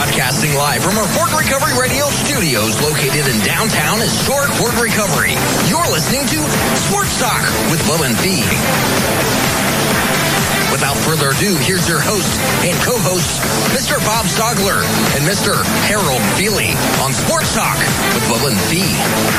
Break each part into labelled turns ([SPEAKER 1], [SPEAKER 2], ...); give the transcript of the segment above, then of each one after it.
[SPEAKER 1] Broadcasting live from our Fort Recovery Radio studios located in downtown historic Fort Recovery. You're listening to Sports Talk with Bubba and Fee. Without further ado, here's your host and co-hosts, Mr. Bob Stogler and Mr. Harold Feely on Sports Talk with Bubba and Fee.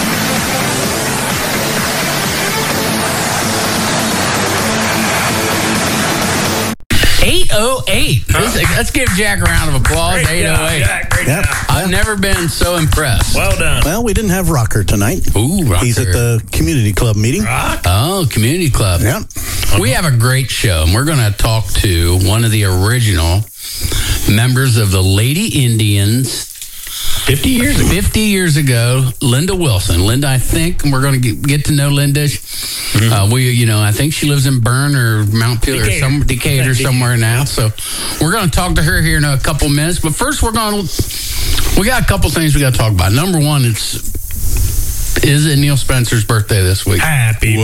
[SPEAKER 2] 808. Let's give Jack a round of applause.
[SPEAKER 3] Great
[SPEAKER 2] 808.
[SPEAKER 3] Job, Jack. Great job.
[SPEAKER 2] I've never been so impressed.
[SPEAKER 3] Well done.
[SPEAKER 4] Well, we didn't have Rocker tonight.
[SPEAKER 2] Ooh, Rocker.
[SPEAKER 4] He's at the community club meeting.
[SPEAKER 2] Oh, community club.
[SPEAKER 4] Yeah.
[SPEAKER 2] We have a great show, and we're going to talk to one of the original members of the Lady Indians.
[SPEAKER 3] 50 years ago.
[SPEAKER 2] 50 years ago, Linda Wilson. Linda, I think we're going to get to know Linda. I think she lives in Bern or Mount Peel or Decatur somewhere now. So we're going to talk to her here in a couple minutes. But first, we got a couple things we got to talk about. Number one, is it Neil Spencer's birthday this week?
[SPEAKER 3] Happy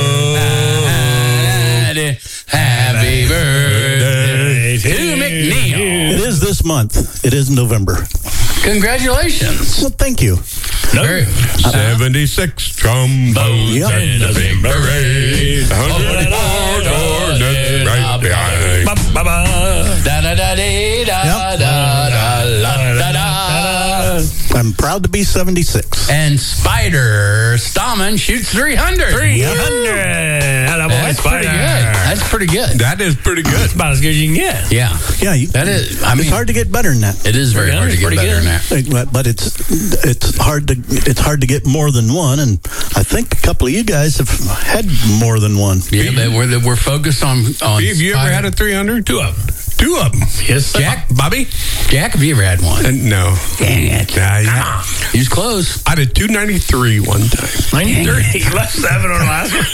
[SPEAKER 3] birthday.
[SPEAKER 2] Happy birthday to McNeil.
[SPEAKER 4] It is this month. It is November.
[SPEAKER 2] Congratulations.
[SPEAKER 4] Well, thank you.
[SPEAKER 5] 76 trombones
[SPEAKER 4] Yep.
[SPEAKER 5] and a big parade. 104 doors right behind.
[SPEAKER 4] I'm proud to be 76.
[SPEAKER 2] And Spider Stallman shoots 300.
[SPEAKER 3] 300.
[SPEAKER 2] That's pretty good. That's pretty good.
[SPEAKER 5] That is pretty good.
[SPEAKER 3] That's about as good as you can get.
[SPEAKER 2] Yeah.
[SPEAKER 4] Yeah,
[SPEAKER 2] That is. I mean,
[SPEAKER 4] it's hard to get better than that.
[SPEAKER 2] It is very hard to get
[SPEAKER 3] Pretty
[SPEAKER 2] better
[SPEAKER 3] good.
[SPEAKER 2] than that.
[SPEAKER 4] But it's hard to get more than one, and I think a couple of you guys have had more than one.
[SPEAKER 2] Yeah, but we're focused on.
[SPEAKER 5] Have you ever had a 300?
[SPEAKER 3] Two of them.
[SPEAKER 5] Two of them.
[SPEAKER 3] Yes,
[SPEAKER 2] Jack?
[SPEAKER 5] Bobby?
[SPEAKER 2] Jack, have you ever had one?
[SPEAKER 5] No.
[SPEAKER 2] Dang it.
[SPEAKER 5] Yeah.
[SPEAKER 2] He was close.
[SPEAKER 5] I did 293 one time.
[SPEAKER 3] 93. You left 7 on the last one.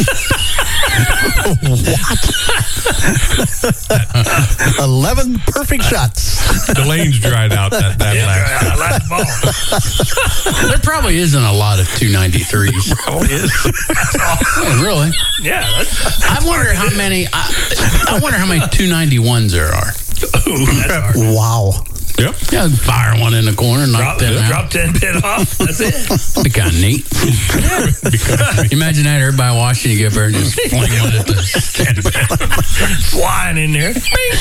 [SPEAKER 4] 11 perfect shots.
[SPEAKER 5] The lanes dried out that last.
[SPEAKER 3] Last ball.
[SPEAKER 2] There probably isn't a lot of 293s.
[SPEAKER 5] Probably is.
[SPEAKER 2] Oh, really?
[SPEAKER 3] Yeah.
[SPEAKER 2] I wonder how many. I wonder how many 291s there are.
[SPEAKER 3] That's hard.
[SPEAKER 4] Wow.
[SPEAKER 5] Yep.
[SPEAKER 2] Yeah, fire one in the corner, knock them out.
[SPEAKER 3] Drop 10 pin off. That's it.
[SPEAKER 2] Be kind of neat. Imagine that, everybody watching you get burned, just fling one at the stand.
[SPEAKER 3] Flying in there.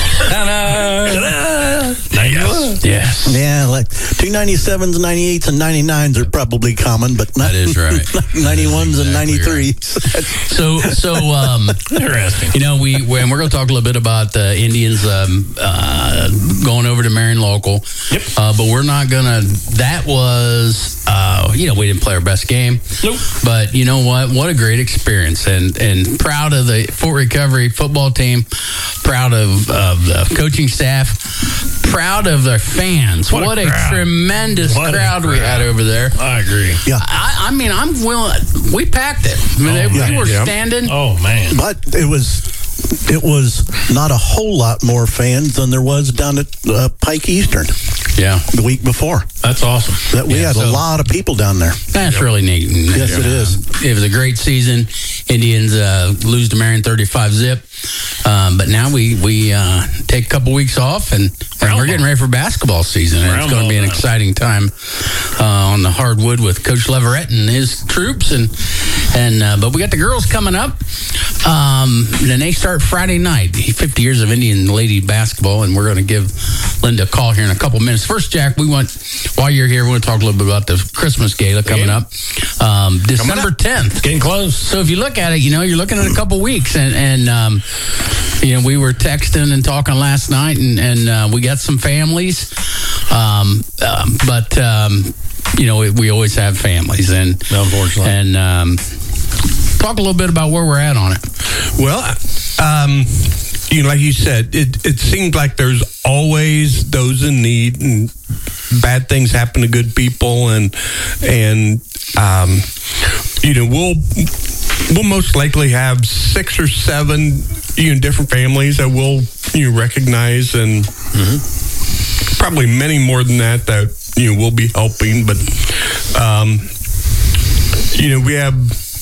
[SPEAKER 2] Yes.
[SPEAKER 4] Yeah, like 297s, 98s, and 99s are probably common, but not
[SPEAKER 2] That is right.
[SPEAKER 4] 91s and
[SPEAKER 2] Exactly
[SPEAKER 4] 93s.
[SPEAKER 2] So
[SPEAKER 3] Interesting.
[SPEAKER 2] we're going to talk a little bit about the Indians going over to Marion Local.
[SPEAKER 3] Yep.
[SPEAKER 2] But we're not going to. That was, we didn't play our best game.
[SPEAKER 3] Nope.
[SPEAKER 2] But you know what? What a great experience. And proud of the Fort Recovery football team. Proud of the coaching staff. Proud of their fans. What a
[SPEAKER 3] crowd.
[SPEAKER 2] tremendous
[SPEAKER 3] What a
[SPEAKER 2] crowd we had over there.
[SPEAKER 3] I agree.
[SPEAKER 4] Yeah.
[SPEAKER 2] I mean, I'm willing. We packed it. I mean, we were standing.
[SPEAKER 3] Oh, man.
[SPEAKER 4] But it was not a whole lot more fans than there was down at Pike Eastern
[SPEAKER 2] Yeah.
[SPEAKER 4] the week before.
[SPEAKER 3] That's awesome.
[SPEAKER 4] That we had a lot of people down there.
[SPEAKER 2] That's really neat.
[SPEAKER 4] Yes, it is.
[SPEAKER 2] It was a great season. Indians lose to Marion 35-zip. But now we take a couple weeks off, and we're getting ready for basketball season. And it's going to be an exciting time on the hardwood with Coach Leverett and his troops. But we got the girls coming up. Then they start Friday night. 50 years of Indian lady basketball, and we're going to give Linda a call here in a couple minutes. First, Jack, while you're here, we want to talk a little bit about the Christmas Gala coming up. December 10th.
[SPEAKER 3] Getting close.
[SPEAKER 2] So if you look at it, you're looking at a couple weeks, and we were texting and talking last night, and we got some families, but we always have families, and
[SPEAKER 3] Unfortunately.
[SPEAKER 2] and talk a little bit about where we're at on it.
[SPEAKER 5] Well, like you said, it seems like there's always those in need, and bad things happen to good people, and we'll most likely have 6 or 7 different families that we'll recognize, and probably many more than that we'll be helping. But we have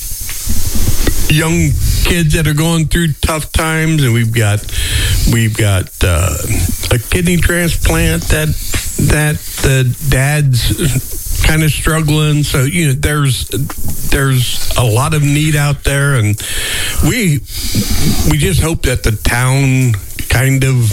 [SPEAKER 5] young kids that are going through tough times, and we've got a kidney transplant that that the dad's kind of struggling. So, there's a lot of need out there, and we just hope that the town kind of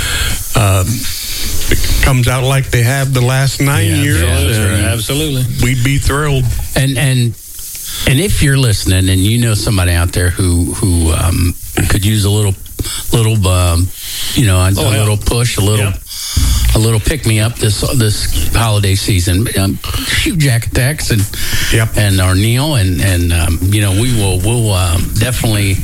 [SPEAKER 5] comes out like they have the last 9 years.
[SPEAKER 3] Yeah, absolutely.
[SPEAKER 5] We'd be thrilled.
[SPEAKER 2] And if you're listening and you know somebody out there who could use a little little push, a little pick me up this holiday season, shoot Jack Attacks and our Neil and we'll definitely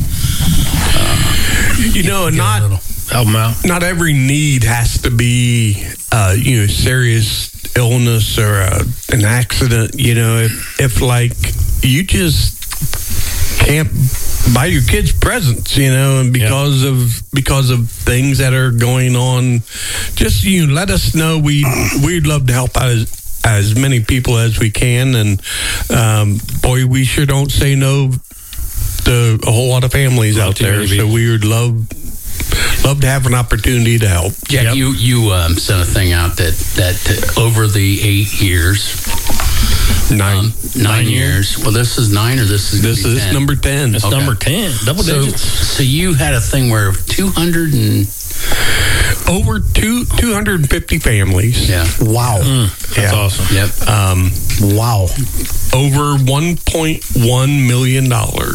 [SPEAKER 3] help them out.
[SPEAKER 5] Not every need has to be serious illness or an accident. If like you just can't buy your kids presents, and because of things that are going on, just let us know. We'd love to help out as many people as we can, and boy, we sure don't say no to a whole lot of families out there. So we would love to have an opportunity to help.
[SPEAKER 2] Jack, you sent a thing out that over the 8 years. 9 years. Well, this is 9, or this is
[SPEAKER 5] 10? Number 10.
[SPEAKER 3] It's number 10. Double digits.
[SPEAKER 2] So you had a thing where 200 and
[SPEAKER 5] over 250 families.
[SPEAKER 2] Yeah.
[SPEAKER 4] Wow.
[SPEAKER 3] That's awesome.
[SPEAKER 2] Yep.
[SPEAKER 4] Wow.
[SPEAKER 5] Over $1.1 million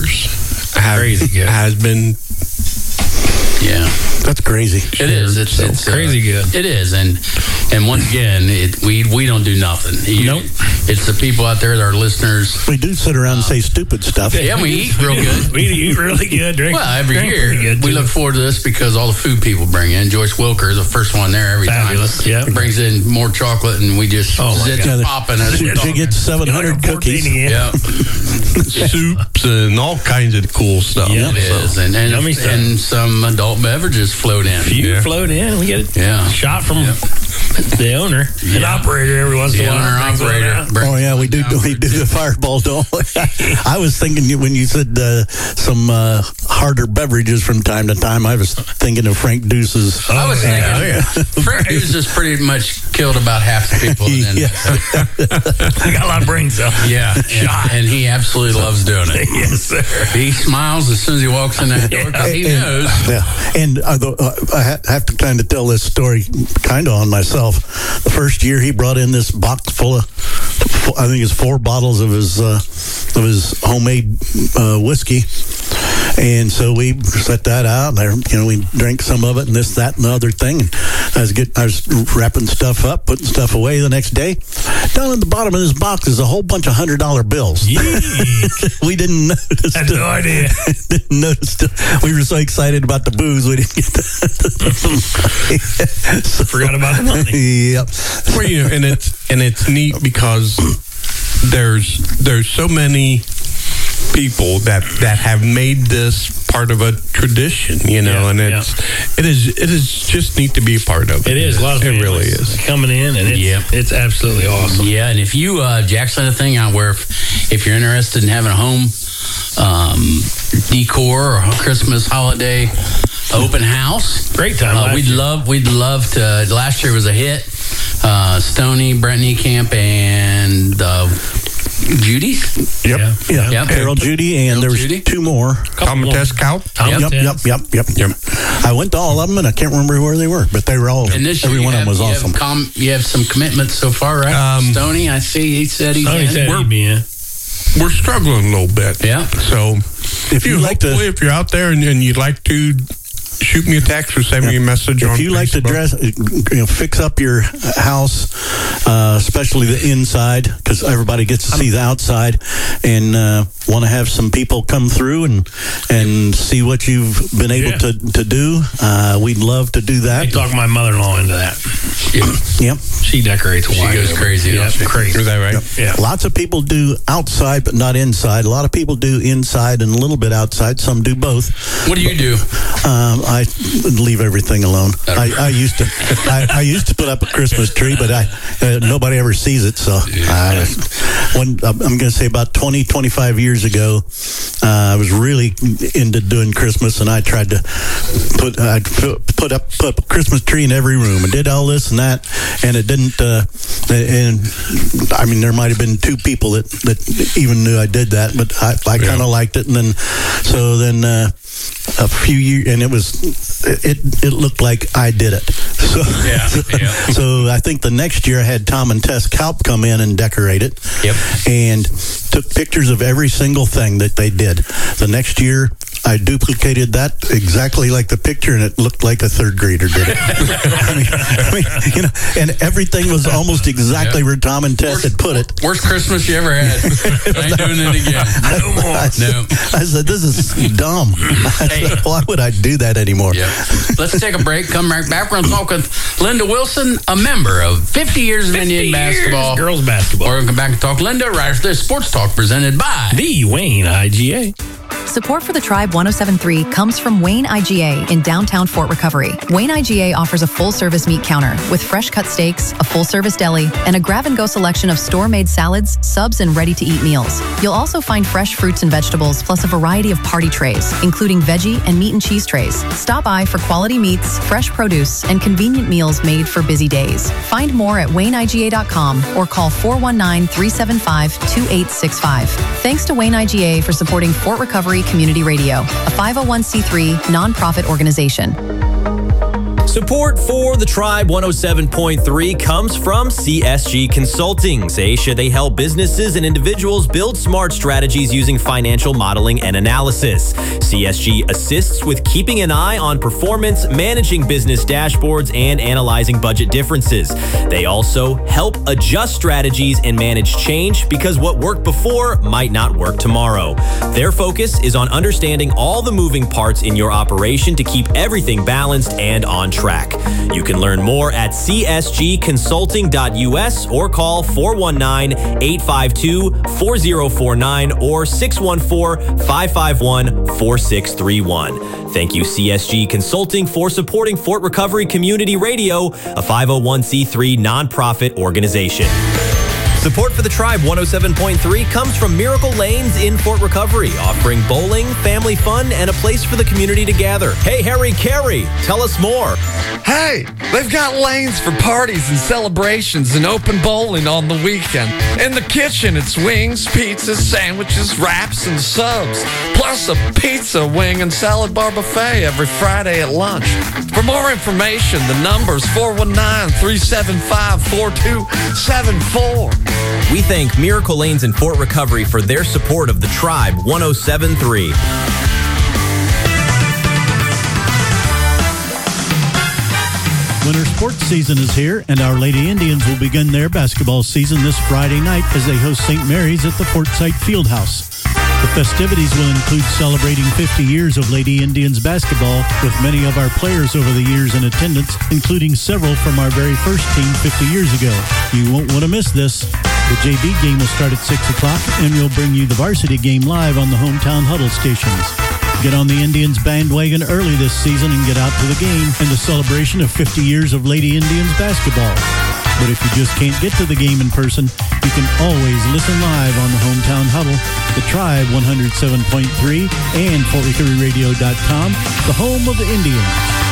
[SPEAKER 5] has been.
[SPEAKER 2] Yeah.
[SPEAKER 4] That's crazy.
[SPEAKER 2] It is. It's
[SPEAKER 3] crazy good.
[SPEAKER 2] It is, and once again, we don't do nothing.
[SPEAKER 3] Nope.
[SPEAKER 2] It's the people out there that are listeners.
[SPEAKER 4] We do sit around and say stupid stuff.
[SPEAKER 2] Yeah, we eat real good.
[SPEAKER 3] We eat really good. Drink.
[SPEAKER 2] Well, every
[SPEAKER 3] year
[SPEAKER 2] year we look forward to this because all the food people bring in. Joyce Wilker is the first one there every
[SPEAKER 3] Fabulous.
[SPEAKER 2] time.
[SPEAKER 3] Yeah,
[SPEAKER 2] brings in more chocolate, and we just popping.
[SPEAKER 4] She gets 700 cookies.
[SPEAKER 2] Yeah,
[SPEAKER 5] soups and all kinds of cool stuff.
[SPEAKER 2] Yeah, it is, and some adult beverages float in.
[SPEAKER 3] Float in. We get a shot from the owner, an operator every once in a while.
[SPEAKER 4] Oh yeah, we do the Fireball, don't we? I was thinking when you said some harder beverages from time to time, I was thinking of Frank Deuce's.
[SPEAKER 2] I was thinking Frank Deuce has pretty much killed about half the people.
[SPEAKER 3] I got a lot of brain cells.
[SPEAKER 2] Yeah, and he absolutely loves doing it.
[SPEAKER 3] Yes, sir.
[SPEAKER 2] He smiles as soon as he walks in that door because he knows.
[SPEAKER 4] Yeah, and I have to kind of tell this story kind of on myself. The first year he brought in this box full of, I think it's 4 bottles of his homemade whiskey, and so we set that out. There, we drank some of it, and this, that, and the other thing. And I was wrapping stuff up, putting stuff away. The next day, down at the bottom of this box is a whole bunch of $100 bills. We didn't notice.
[SPEAKER 3] I had no idea.
[SPEAKER 4] Didn't notice. We were so excited about the booze, we didn't get the
[SPEAKER 3] forgot about the money.
[SPEAKER 4] Yep.
[SPEAKER 5] Well, and it's neat because there's so many people that have made this part of a tradition, and it is just neat to be a part of.
[SPEAKER 3] It is. A lot of
[SPEAKER 5] it really is
[SPEAKER 3] coming in, and it's absolutely awesome.
[SPEAKER 2] Yeah, and if you Jack sent a thing out where if you're interested in having a home decor or Christmas holiday open house,
[SPEAKER 3] great time.
[SPEAKER 2] We'd love to. Last year was a hit. Stoney, Brent Camp, and Judy.
[SPEAKER 4] Yep. Carol Judy, and there was 2 more.
[SPEAKER 5] Test Cow.
[SPEAKER 4] Yep. I went to all of them, and I can't remember where they were, but they were all.
[SPEAKER 2] And this
[SPEAKER 4] every one of them was awesome.
[SPEAKER 2] You have some commitments so far, right? Stoney, I see. He said he's in.
[SPEAKER 5] We're struggling a little bit.
[SPEAKER 2] Yeah.
[SPEAKER 5] So if you're out there and you'd like to shoot me a text or send me a message on Facebook. If you like
[SPEAKER 4] to fix up your house, especially the inside, because everybody gets to see the outside, and want to have some people come through and see what you've been able to do, we'd love to do that.
[SPEAKER 3] I talk my mother-in-law into that.
[SPEAKER 4] Yep.
[SPEAKER 3] She decorates wide.
[SPEAKER 2] She goes crazy.
[SPEAKER 3] Yeah, crazy.
[SPEAKER 5] Is that right?
[SPEAKER 4] Yep.
[SPEAKER 3] Yeah.
[SPEAKER 4] Lots of people do outside, but not inside. A lot of people do inside and a little bit outside. Some do both.
[SPEAKER 2] What do you do?
[SPEAKER 4] I leave everything alone. I used to put up a Christmas tree, but nobody ever sees it. So I'm going to say about 20, 25 years ago, I was really into doing Christmas, and I tried to put up a Christmas tree in every room. I did all this and that, and it didn't. And I mean, there might have been 2 people that even knew I did that, but I kind of liked it. And then a few years, and it looked like I did it. So I think the next year I had Tom and Tess Kalp come in and decorate it.
[SPEAKER 2] Yep.
[SPEAKER 4] And took pictures of every single thing that they did. The next year, I duplicated that exactly like the picture, and it looked like a 3rd grader did it. I mean, and everything was almost exactly where Tom and Tess had put it.
[SPEAKER 2] Worst Christmas you ever had. I ain't doing it again. No more.
[SPEAKER 4] I said, this is dumb. Why would I do that anymore?
[SPEAKER 2] Yep. Let's take a break. Come right back. We're going to talk with Linda Wilson, a member of 50 years of Indian basketball.
[SPEAKER 3] Girls basketball.
[SPEAKER 2] We're going to come back and talk Linda right after this Sports Talk presented by
[SPEAKER 3] the Wayne IGA.
[SPEAKER 6] Support for the Tribe 107.3 comes from Wayne IGA in downtown Fort Recovery. Wayne IGA offers a full-service meat counter with fresh cut steaks, a full-service deli, and a grab-and-go selection of store-made salads, subs, and ready-to-eat meals. You'll also find fresh fruits and vegetables, plus a variety of party trays, including veggie and meat and cheese trays. Stop by for quality meats, fresh produce, and convenient meals made for busy days. Find more at WayneIGA.com or call 419-375-2865. Thanks to Wayne IGA for supporting Fort Recovery Community Radio, a 501c3 nonprofit organization.
[SPEAKER 7] Support for the Tribe 107.3 comes from CSG Consulting. Aisha, they help businesses and individuals build smart strategies using financial modeling and analysis. CSG assists with keeping an eye on performance, managing business dashboards, and analyzing budget differences. They also help adjust strategies and manage change because what worked before might not work tomorrow. Their focus is on understanding all the moving parts in your operation to keep everything balanced and on track. You can learn more at csgconsulting.us or call 419-852-4049 or 614-551-4631. Thank you, CSG Consulting, for supporting Fort Recovery Community Radio, a 501c3 nonprofit organization. Support for the Tribe 107.3 comes from Miracle Lanes in Fort Recovery, offering bowling, family fun, and a place for the community to gather. Hey, Harry Carey, tell us more.
[SPEAKER 8] Hey, they've got lanes for parties and celebrations and open bowling on the weekend. In the kitchen, it's wings, pizzas, sandwiches, wraps, and subs. Plus a pizza, wing, and salad bar buffet every Friday at lunch. For more information, the number's 419-375-4274.
[SPEAKER 7] We thank Miracle Lanes in Fort Recovery for their support of the Tribe 107.3.
[SPEAKER 9] Winter sports season is here, and our Lady Indians will begin their basketball season this Friday night as they host St. Mary's at the Fort Site Fieldhouse. The festivities will include celebrating 50 years of Lady Indians basketball, with many of our players over the years in attendance, including several from our very first team 50 years ago. You won't want to miss this. The JV game will start at 6 o'clock, and we'll bring you the varsity game live on the hometown huddle stations. Get on the Indians bandwagon early this season and get out to the game and the celebration of 50 years of Lady Indians basketball. But if you just can't get to the game in person, you can always listen live on the hometown huddle, the Tribe 107.3, and FortRecoveryRadio.com, the home of the Indians.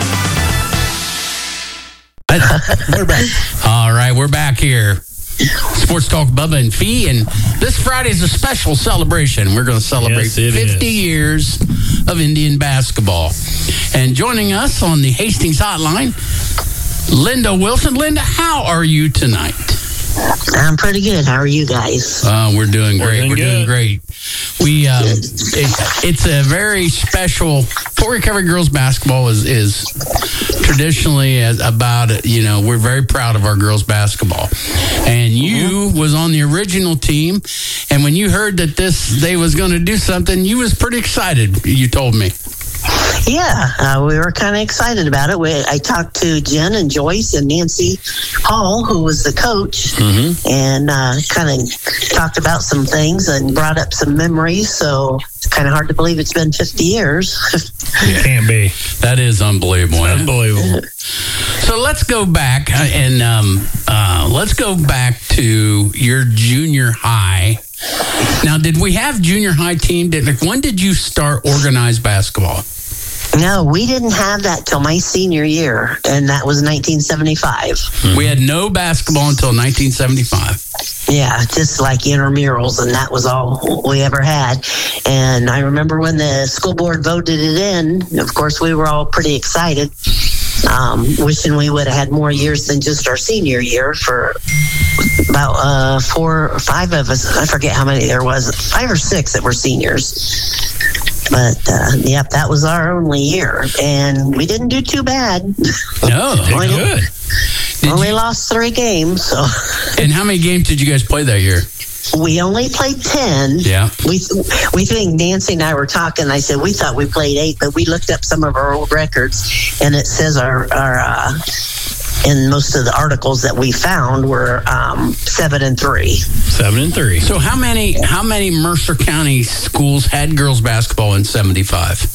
[SPEAKER 2] We're back. All right, we're back here. Sports Talk, Bubba and Fee, and this Friday is a special celebration. We're going to celebrate 50 years of Indian basketball. And joining us on the Hastings Hotline, Linda Wilson. Linda, how are you tonight?
[SPEAKER 10] I'm pretty good. How are you guys?
[SPEAKER 2] We're doing great. We're doing great. We it's a very special. Fort Recovery girls basketball is traditionally about, you know, we're very proud of our girls basketball. And you was on the original team, and when you heard that they was going to do something, you was pretty excited. You told me.
[SPEAKER 10] Yeah, we were kind of excited about it. I talked to Jen and Joyce and Nancy Hall, who was the coach, and kind of talked about some things and brought up some memories. So it's kind of hard to believe it's been 50 years.
[SPEAKER 3] It can't be.
[SPEAKER 2] That is unbelievable.
[SPEAKER 3] Unbelievable.
[SPEAKER 2] So let's go back and let's go back to your junior high. Now, did we have junior high team? When did you start organized basketball?
[SPEAKER 10] No, we didn't have that till my senior year, and that was 1975.
[SPEAKER 2] We had no basketball until 1975.
[SPEAKER 10] Yeah, just like intramurals, and that was all we ever had. And I remember when the school board voted it in, of course, we were all pretty excited, wishing we would have had more years than just our senior year for about 4 or 5 of us. I forget how many there was, 5 or 6 that were seniors. But, yep, that was our only year. And we didn't do too bad.
[SPEAKER 2] No, good.
[SPEAKER 10] Only lost 3 games. So.
[SPEAKER 2] And how many games did you guys play that year?
[SPEAKER 10] We only played 10.
[SPEAKER 2] Yeah.
[SPEAKER 10] We think Nancy and I were talking. I said we thought we played 8, but we looked up some of our old records, and it says our in most of the articles that we found were 7 and 3.
[SPEAKER 3] 7 and 3.
[SPEAKER 2] So how many Mercer County schools had girls basketball in 75?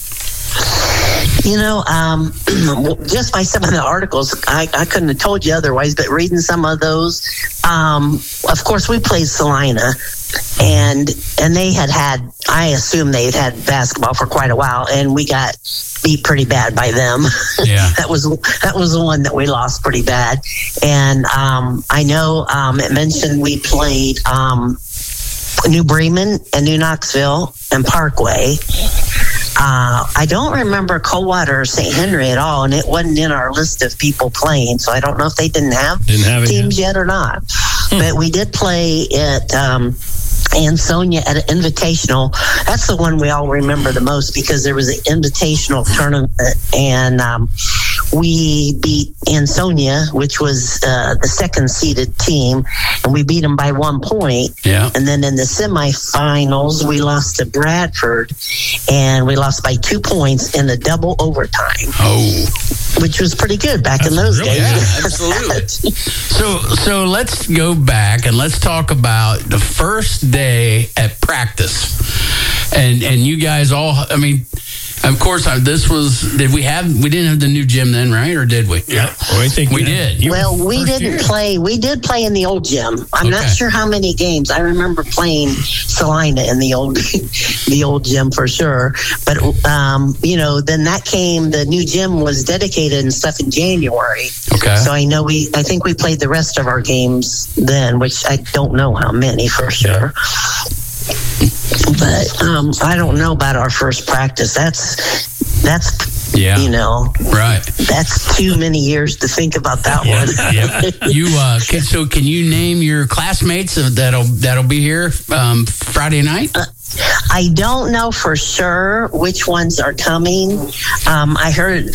[SPEAKER 10] You know, just by some of the articles, I couldn't have told you otherwise, but reading some of those, of course, we played Salina, and they had, I assume they had basketball for quite a while, and we got beat pretty bad by them.
[SPEAKER 2] Yeah.
[SPEAKER 10] that was the one that we lost pretty bad. And I know it mentioned we played New Bremen and New Knoxville and Parkway. I don't remember Coldwater or St. Henry at all, and it wasn't in our list of people playing, so I don't know if they didn't have teams yet or not. But we did play at Ansonia at an invitational. That's the one we all remember the most because there was an invitational tournament, and we beat Ansonia, which was the second seeded team, and we beat them by 1 point.
[SPEAKER 2] Yeah.
[SPEAKER 10] And then in the semifinals, we lost to Bradford, and we lost by 2 points in a double overtime.
[SPEAKER 2] Oh.
[SPEAKER 10] Which was pretty good back in those days.
[SPEAKER 2] Yeah, absolutely. So let's go back and let's talk about the first day at practice. And you guys all, I mean, of course, we didn't have the new gym then, right? Or did we?
[SPEAKER 3] Yeah. I think
[SPEAKER 2] we did.
[SPEAKER 10] Well, we didn't play. We did play in the old gym. I'm not sure how many games. I remember playing Salina in the old gym for sure. But, then that came, the new gym was dedicated and stuff in January.
[SPEAKER 2] Okay.
[SPEAKER 10] So I think we played the rest of our games then, which I don't know how many for sure. But I don't know about our first practice. That's
[SPEAKER 2] yeah.
[SPEAKER 10] Right. That's too many years to think about that one.
[SPEAKER 2] You so can you name your classmates that'll be here Friday night?
[SPEAKER 10] I don't know for sure which ones are coming. I heard.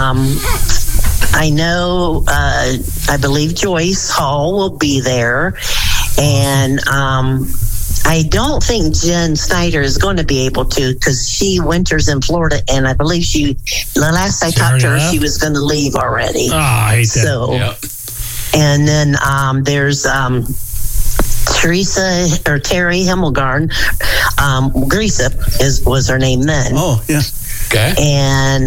[SPEAKER 10] I know. I believe Joyce Hall will be there, and I don't think Jen Snyder is going to be able to because she winters in Florida, and I believe the last I talked to her, she was going to leave already.
[SPEAKER 3] Oh, I hate that.
[SPEAKER 10] So, and then there's Terry Himmelgarn. Greaseup was her name then.
[SPEAKER 4] Oh, yeah.
[SPEAKER 2] Okay.
[SPEAKER 10] And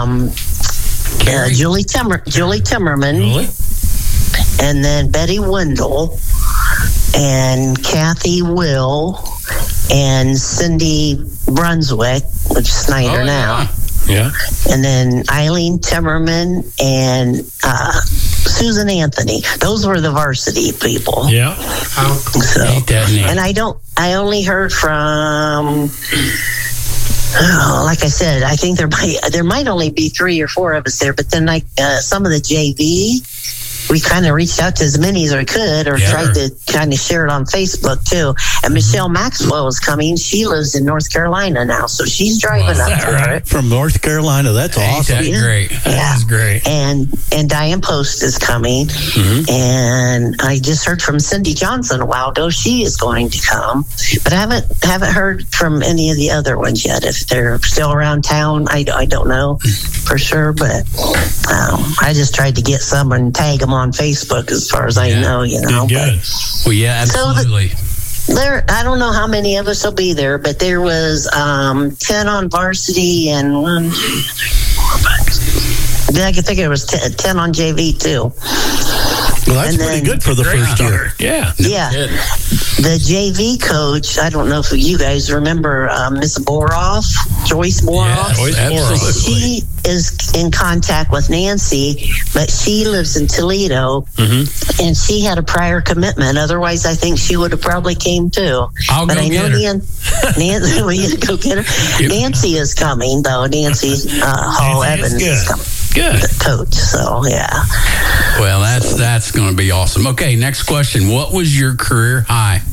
[SPEAKER 10] Julie Timmerman.
[SPEAKER 3] Really?
[SPEAKER 10] And then Betty Wendell. And Kathy Will and Cindy Brunswick, which is Snyder now.
[SPEAKER 3] Yeah.
[SPEAKER 10] And then Eileen Timmerman and Susan Anthony. Those were the varsity people.
[SPEAKER 3] Yeah.
[SPEAKER 10] So, and I only heard from, like I said, I think there might only be 3 or 4 of us there, but then some of the JV we kind of reached out to as many as we could, or tried to kind of share it on Facebook too. And Michelle Maxwell is coming. She lives in North Carolina now, so she's driving up for it.
[SPEAKER 4] From North Carolina. That's awesome.
[SPEAKER 2] That's great. That's great.
[SPEAKER 10] And Diane Post is coming. And I just heard from Cindy Johnson a while ago. She is going to come, but I haven't heard from any of the other ones yet. If they're still around town, I don't know for sure, but I just tried to get some and tag them on Facebook as far as I know,
[SPEAKER 2] Good. Well, yeah, absolutely.
[SPEAKER 10] So I don't know how many of us will be there, but there was 10 on varsity and 1, 2, 3, 4, 5, 6. Then I could think it was 10 on JV too.
[SPEAKER 4] Well, that's pretty good for the first year.
[SPEAKER 10] Yeah. The JV coach, I don't know if you guys remember Miss Boroff, Joyce Boroff. She is in contact with Nancy, but she lives in Toledo, and she had a prior commitment. Otherwise, I think she would have probably came too.
[SPEAKER 2] I'll go get her.
[SPEAKER 10] Nancy, will you go get her? Nancy is coming, though. Nancy Hall Evans is coming.
[SPEAKER 2] Good.
[SPEAKER 10] The coach, so yeah.
[SPEAKER 2] Well, that's going to be awesome. Okay, next question. What was your career high?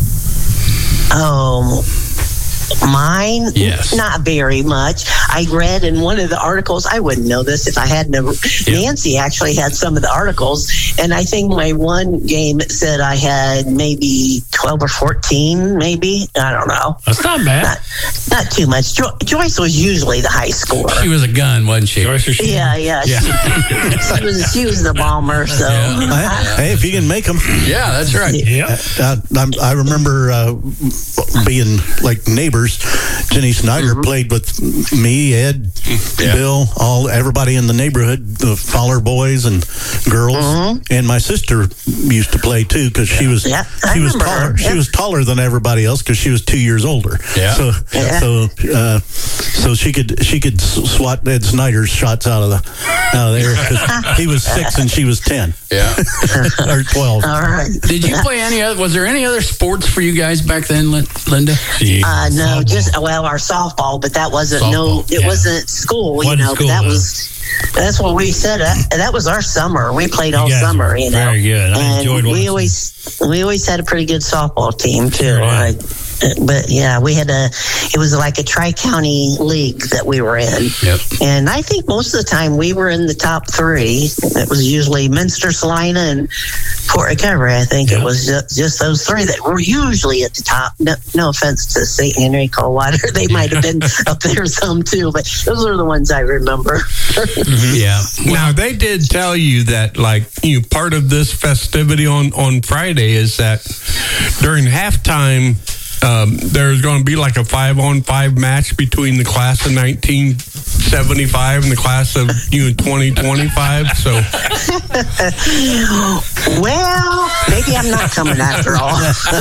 [SPEAKER 10] Mine?
[SPEAKER 2] Yes.
[SPEAKER 10] Not very much. I read in one of the articles, I wouldn't know this if I hadn't. Nancy actually had some of the articles, and I think my one game it said I had maybe 12 or 14, maybe. I don't know.
[SPEAKER 3] That's not bad.
[SPEAKER 10] Not too much. Joyce was usually the high scorer.
[SPEAKER 2] She was a gun, wasn't she?
[SPEAKER 10] Yeah. She was the bomber, so.
[SPEAKER 4] Yeah. Hey, if you can make them.
[SPEAKER 2] Yeah, that's right.
[SPEAKER 3] Yeah.
[SPEAKER 4] I remember being like neighbors. Jenny Snyder played with me, Ed, Bill, everybody in the neighborhood, the Fowler boys and girls, and my sister used to play too because she was taller. She was taller than everybody else because she was 2 years older.
[SPEAKER 2] Yeah.
[SPEAKER 4] So she could swat Ed Snyder's shots out of there because he was 6 and she was 10.
[SPEAKER 2] Yeah.
[SPEAKER 4] Or 12.
[SPEAKER 10] All right.
[SPEAKER 2] Did you play was there any other sports for you guys back then, Linda?
[SPEAKER 10] No, our softball, but that wasn't wasn't school, but that's what we said. That was our summer. We played all summer,
[SPEAKER 3] Very good. I enjoyed
[SPEAKER 10] we always had a pretty good softball team too. But yeah, it was like a tri-county league that we were in.
[SPEAKER 2] Yep.
[SPEAKER 10] And I think most of the time we were in the top 3. It was usually Minster, Salina, and Fort Recovery. I think it was just those 3 that were usually at the top. No offense to St. Henry, Coldwater. They might have been up there some too, but those are the ones I remember.
[SPEAKER 2] Yeah.
[SPEAKER 5] Now, they did tell you that, part of this festivity on Friday is that during halftime, there's going to be like a 5-on-5 match between the class of 1975 and the class of 2025. So,
[SPEAKER 10] well, maybe I'm not coming after all.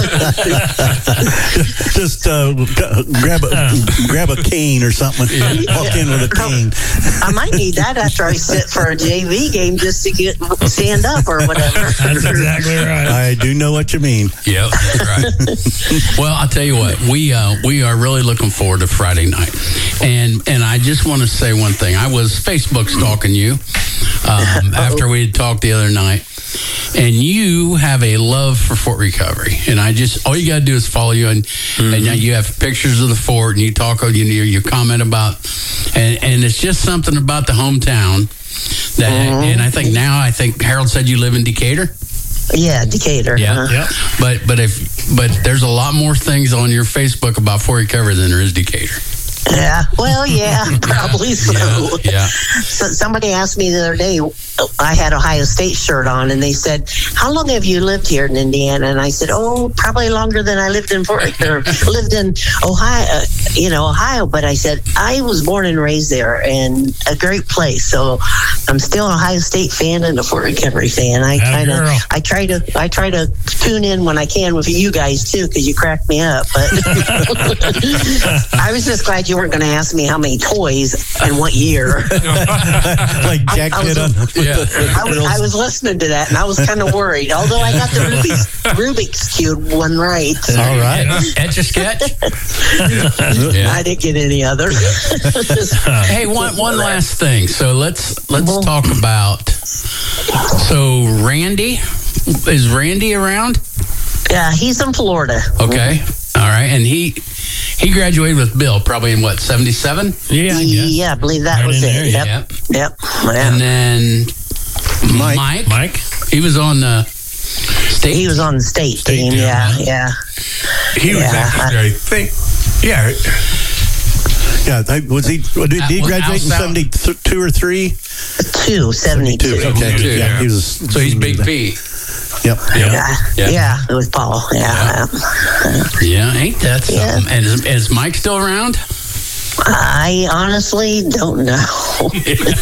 [SPEAKER 4] Just grab a cane or something. Walk in with a cane.
[SPEAKER 10] I might need that after I sit for a JV game just to stand up or whatever.
[SPEAKER 3] That's exactly right.
[SPEAKER 4] I do know what you mean.
[SPEAKER 2] Yep, that's right. Well, I'll tell you what, we are really looking forward to Friday night, and I just want to say one thing. I was Facebook stalking you after we had talked the other night, and you have a love for Fort Recovery, and all you got to do is follow you, and you have pictures of the fort, and you talk, you comment about, and it's just something about the hometown that, and I think Harold said you live in Decatur.
[SPEAKER 10] Yeah, Decatur.
[SPEAKER 2] Yeah, but there's a lot more things on your Facebook about Fort Recovery than there is Decatur.
[SPEAKER 10] Yeah, well, yeah, probably so.
[SPEAKER 2] Yeah.
[SPEAKER 10] So somebody asked me the other day, I had Ohio State shirt on, and they said, "How long have you lived here in Indiana?" And I said, "Oh, probably longer than I lived in lived in Ohio, Ohio." But I said, I was born and raised there, and a great place. So I'm still an Ohio State fan and a Fort Recovery fan. I try to tune in when I can with you guys too, because you crack me up. But I was just glad you weren't going to ask me how many toys and what year.
[SPEAKER 4] Like Jack did on.
[SPEAKER 10] I was listening to that, and I was kind of worried. Although I got the Rubik's Cube one right.
[SPEAKER 4] All right.
[SPEAKER 2] Etch-a-sketch?
[SPEAKER 10] I didn't get any other.
[SPEAKER 2] Hey, one last thing. So let's talk about So Randy, is Randy around?
[SPEAKER 10] Yeah, he's in Florida.
[SPEAKER 2] Okay. All right. And he graduated with Bill probably in what, 77?
[SPEAKER 3] Yeah, I guess.
[SPEAKER 10] Yeah, I believe that was it.
[SPEAKER 2] Yep.
[SPEAKER 10] Yep.
[SPEAKER 2] And then Mike. He was on the state.
[SPEAKER 10] He was on the state team. Yeah.
[SPEAKER 5] He was actually, I think. Yeah.
[SPEAKER 4] Yeah, did he graduate in 72 or 3?
[SPEAKER 10] 72.
[SPEAKER 4] Okay. Yeah, he was.
[SPEAKER 2] So he's Big P.
[SPEAKER 4] Yep.
[SPEAKER 10] Yeah, it was Paul.
[SPEAKER 2] Yeah, ain't that something? And is Mike still around?
[SPEAKER 10] I honestly don't know.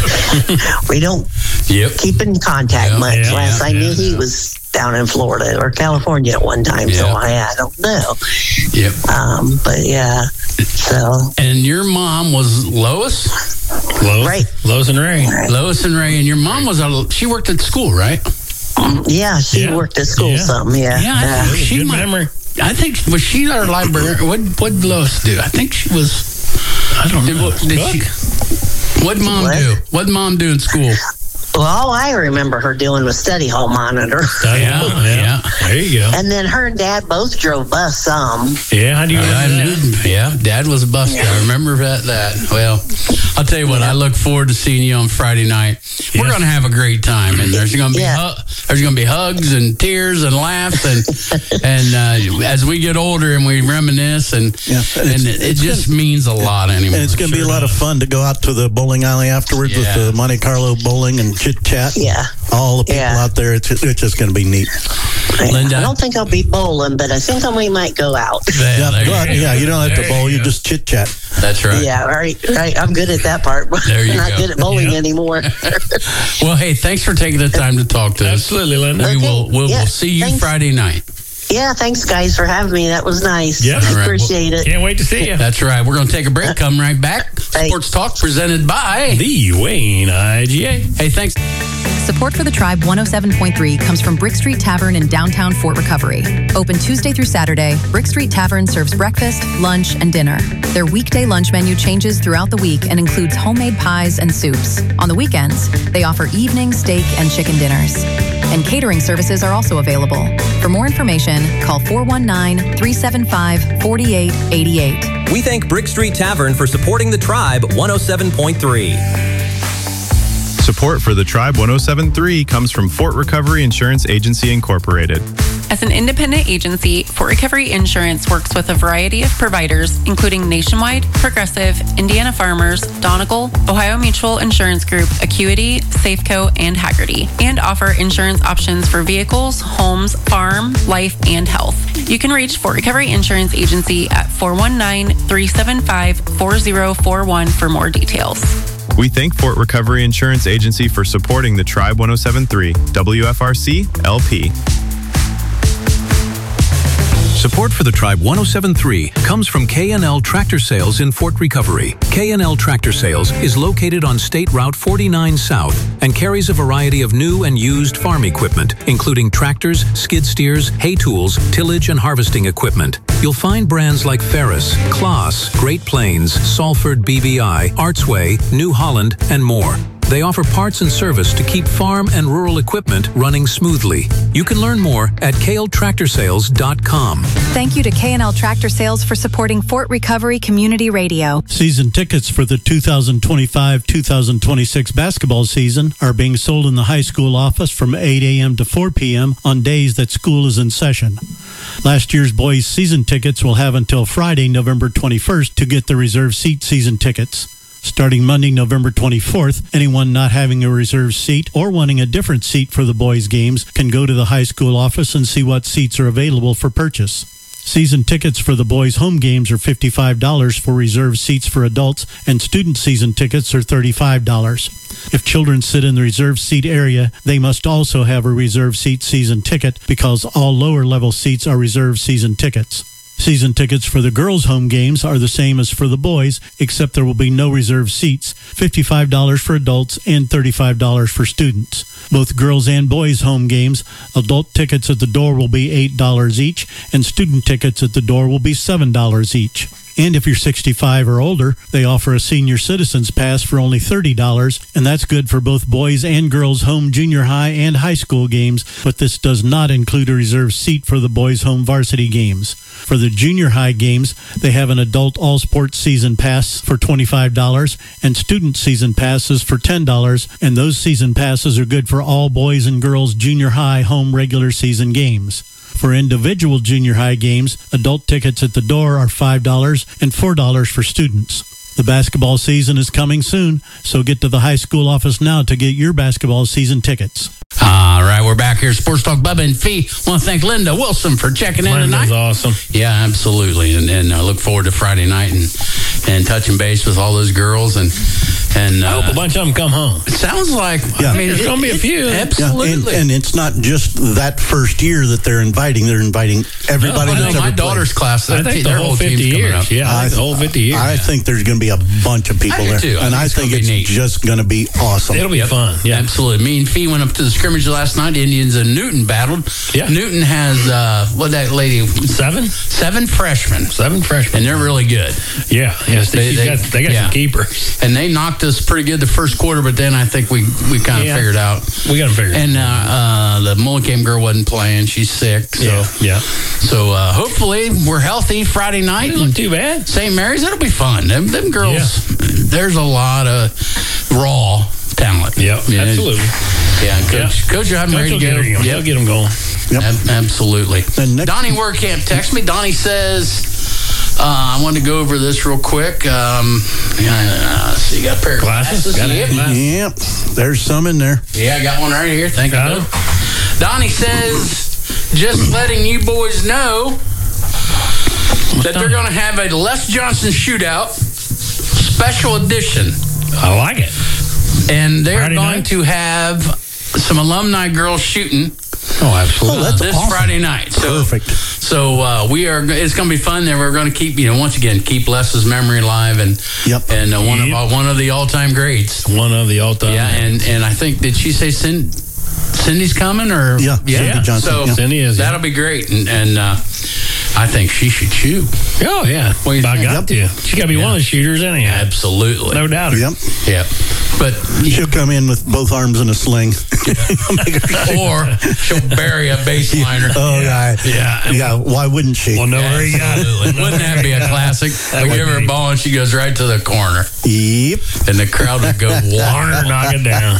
[SPEAKER 10] We don't keep in contact much. Last I knew, he was down in Florida or California at one time, so I don't know.
[SPEAKER 2] Yep.
[SPEAKER 10] But yeah, so.
[SPEAKER 2] And your mom was Lois?
[SPEAKER 10] Right.
[SPEAKER 3] Lois and Ray.
[SPEAKER 2] Lois and Ray. And your mom she worked at school, right?
[SPEAKER 10] Yeah, she worked at school some,
[SPEAKER 2] She
[SPEAKER 3] good memory.
[SPEAKER 2] I think, was she our librarian? What did Lois do? I think she was,
[SPEAKER 3] I don't know.
[SPEAKER 2] What'd Mom do? What'd Mom do in school?
[SPEAKER 10] Well, all I remember her doing was study hall monitor.
[SPEAKER 2] Yeah.
[SPEAKER 3] There you go.
[SPEAKER 10] And then her and Dad both drove bus some.
[SPEAKER 3] Yeah, how do you remember that?
[SPEAKER 2] Dad was a bus guy. I remember that. Well, I'll tell you what, I look forward to seeing you on Friday night. We're going to have a great time, and there's going to be hugs and tears and laughs, and as we get older and we reminisce, and it just means a lot anymore.
[SPEAKER 4] And it's going to be a lot of fun to go out to the bowling alley afterwards with the Monte Carlo bowling and chit chat.
[SPEAKER 10] Yeah,
[SPEAKER 4] all the people out there. It's just going to be neat.
[SPEAKER 2] Linda,
[SPEAKER 10] I don't think I'll be bowling, but I think we might go out.
[SPEAKER 4] You don't have to bowl. You just chit chat.
[SPEAKER 2] That's right.
[SPEAKER 10] Yeah, right. I'm good at that part.
[SPEAKER 2] There you
[SPEAKER 10] not
[SPEAKER 2] go.
[SPEAKER 10] good at bowling anymore.
[SPEAKER 2] Well, hey, thanks for taking the time to talk to us.
[SPEAKER 3] Absolutely, Linda.
[SPEAKER 2] We'll see you Friday night.
[SPEAKER 10] Yeah, thanks, guys, for having me. That was nice.
[SPEAKER 3] Yep.
[SPEAKER 10] Appreciate it.
[SPEAKER 3] Can't wait to see you.
[SPEAKER 2] That's right. We're going to take a break. Come right back. Sports Talk presented by
[SPEAKER 3] the Wayne IGA.
[SPEAKER 2] Hey, thanks.
[SPEAKER 6] Support for the Tribe 107.3 comes from Brick Street Tavern in downtown Fort Recovery. Open Tuesday through Saturday, Brick Street Tavern serves breakfast, lunch, and dinner. Their weekday lunch menu changes throughout the week and includes homemade pies and soups. On the weekends, they offer evening steak and chicken dinners. And catering services are also available. For more information, call 419-375-4888.
[SPEAKER 7] We thank Brick Street Tavern for supporting the Tribe 107.3.
[SPEAKER 11] Support for the Tribe 107.3 comes from Fort Recovery Insurance Agency Incorporated.
[SPEAKER 12] As an independent agency, Fort Recovery Insurance works with a variety of providers, including Nationwide, Progressive, Indiana Farmers, Donegal, Ohio Mutual Insurance Group, Acuity, Safeco, and Hagerty, and offer insurance options for vehicles, homes, farm, life, and health. You can reach Fort Recovery Insurance Agency at 419-375-4041 for more details.
[SPEAKER 11] We thank Fort Recovery Insurance Agency for supporting the Tribe 107.3 WFRC LP.
[SPEAKER 13] Support for the Tribe 107.3 comes from K&L Tractor Sales in Fort Recovery. K&L Tractor Sales is located on State Route 49 South and carries a variety of new and used farm equipment, including tractors, skid steers, hay tools, tillage, and harvesting equipment. You'll find brands like Ferris, Claas, Great Plains, Salford BBI, Artsway, New Holland, and more. They offer parts and service to keep farm and rural equipment running smoothly. You can learn more at kltractorsales.com.
[SPEAKER 6] Thank you to K&L Tractor Sales for supporting Fort Recovery Community Radio.
[SPEAKER 9] Season tickets for the 2025-2026 basketball season are being sold in the high school office from 8 a.m. to 4 p.m. on days that school is in session. Last year's boys' season tickets will have until Friday, November 21st to get the reserve seat season tickets. Starting Monday, November 24th, anyone not having a reserved seat or wanting a different seat for the boys' games can go to the high school office and see what seats are available for purchase. Season tickets for the boys' home games are $55 for reserved seats for adults, and student season tickets are $35. If children sit in the reserved seat area, they must also have a reserved seat season ticket because all lower-level seats are reserved season tickets. Season tickets for the girls' home games are the same as for the boys, except there will be no reserved seats, $55 for adults and $35 for students. Both girls' and boys' home games, adult tickets at the door will be $8 each, and student tickets at the door will be $7 each. And if you're 65 or older, they offer a senior citizens pass for only $30, and that's good for both boys and girls home junior high and high school games, but this does not include a reserved seat for the boys home varsity games. For the junior high games, they have an adult all-sports season pass for $25 and student season passes for $10, and those season passes are good for all boys and girls junior high home regular season games. For individual junior high games, adult tickets at the door are $5 and $4 for students. The basketball season is coming soon, so get to the high school office now to get your basketball season tickets.
[SPEAKER 2] All right, we're back here. Sports Talk, Bubba and Fee. Want to thank Linda Wilson for checking in tonight.
[SPEAKER 3] Awesome.
[SPEAKER 2] Yeah, absolutely. And I look forward to Friday night and touching base with all those girls. And
[SPEAKER 3] I hope a bunch of them come home.
[SPEAKER 2] It sounds like,
[SPEAKER 4] Yeah.
[SPEAKER 2] I mean,
[SPEAKER 3] There's going to be a few.
[SPEAKER 2] Absolutely.
[SPEAKER 4] Yeah, and it's not just that first year that they're inviting. They're inviting everybody that's ever
[SPEAKER 2] my
[SPEAKER 4] played.
[SPEAKER 2] daughter's class,
[SPEAKER 3] I think the
[SPEAKER 2] their
[SPEAKER 3] whole 50
[SPEAKER 2] team's coming
[SPEAKER 3] years.
[SPEAKER 2] up.
[SPEAKER 3] Yeah, I think the whole 50 years.
[SPEAKER 4] I think there's going to be a bunch of people
[SPEAKER 2] I do
[SPEAKER 4] there.
[SPEAKER 2] too.
[SPEAKER 4] And I think it's just going to be awesome.
[SPEAKER 3] It'll be fun. Yeah,
[SPEAKER 2] absolutely. Me and Fee went up to the scrimmage last night. Indians and Newton battled.
[SPEAKER 3] Yeah.
[SPEAKER 2] Newton has, what that lady?
[SPEAKER 3] Seven
[SPEAKER 2] freshmen. And they're really good.
[SPEAKER 3] Yeah. Yes, they got some keepers.
[SPEAKER 2] And they knocked us pretty good the first quarter, but then I think we kind of figured out.
[SPEAKER 3] We got them figured
[SPEAKER 2] out. And the Mullicam girl wasn't playing. She's sick. So,
[SPEAKER 3] yeah.
[SPEAKER 2] So hopefully we're healthy Friday night.
[SPEAKER 3] Not too bad.
[SPEAKER 2] St. Mary's, it'll be fun. Them girls, there's a lot of raw talent.
[SPEAKER 3] Yep, absolutely.
[SPEAKER 2] Yeah, Coach, I'm ready to go.
[SPEAKER 3] He'll get them going.
[SPEAKER 2] Yep. Absolutely. Donnie Werkamp texts me. Donnie says, I wanted to go over this real quick. So you got a pair of glasses?
[SPEAKER 4] Yep. There's some in there.
[SPEAKER 2] Yeah, I got one right here. Thank you. Donnie says, just letting you boys know that they're going to have a Les Johnson shootout special edition.
[SPEAKER 3] I like it.
[SPEAKER 2] And they're going to have some alumni girls shooting.
[SPEAKER 3] Oh, absolutely.
[SPEAKER 4] That's
[SPEAKER 2] this
[SPEAKER 4] awesome.
[SPEAKER 2] Friday night. So,
[SPEAKER 4] Perfect.
[SPEAKER 2] So it's going to be fun. There, we're going to keep, once again, keep Les's memory alive, and one of the all-time greats.
[SPEAKER 3] One of the all-time.
[SPEAKER 2] Yeah, and I think, did she say Cindy's coming, or
[SPEAKER 4] Cindy Johnson.
[SPEAKER 2] So
[SPEAKER 3] Cindy is.
[SPEAKER 2] That'll be great, and I think she should shoot.
[SPEAKER 3] Oh yeah,
[SPEAKER 2] I
[SPEAKER 3] got to. She got to be one of the shooters anyhow.
[SPEAKER 2] Absolutely,
[SPEAKER 3] no doubt.
[SPEAKER 4] Yep.
[SPEAKER 2] But
[SPEAKER 4] she'll come in with both arms in a sling,
[SPEAKER 2] or she'll bury a baseliner.
[SPEAKER 4] Oh yeah. Why wouldn't she?
[SPEAKER 3] Well, no, where you got it.
[SPEAKER 2] Wouldn't that be a classic? I give her a ball and she goes right to the corner.
[SPEAKER 4] Yep.
[SPEAKER 2] And the crowd would go,
[SPEAKER 3] Warner, knock it down.